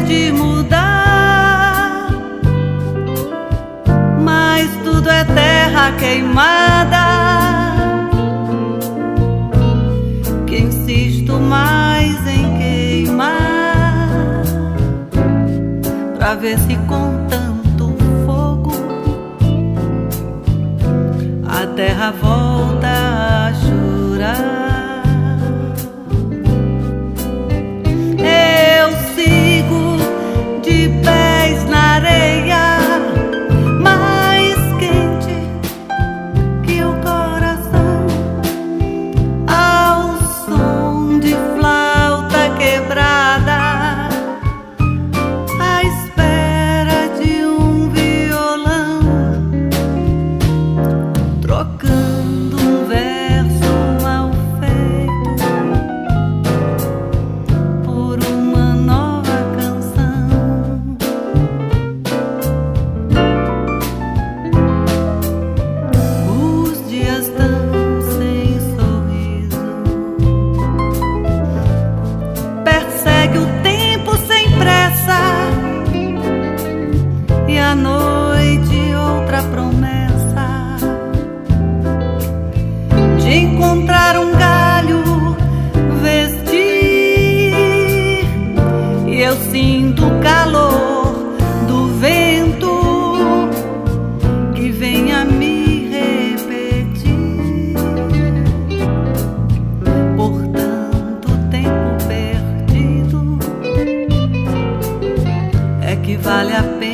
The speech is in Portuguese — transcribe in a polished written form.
poder de mudar, mas tudo é terra queimada, que insisto mais em queimar, pra ver se com tanto fogo a terra volta a chorar. Eu sigo de pés na areia, mais quente que o coração, ao som de flauta quebrada, à espera de um violão, trocando um verso mal feito por uma nova canção. Os dias tão sem sorriso, persegue o tempo sem pressa, e à noite outra promessa de encontrar um galho vestir, e eu sinto o calor do vento que vem a me repetir. Por tanto tempo perdido, é que vale a pena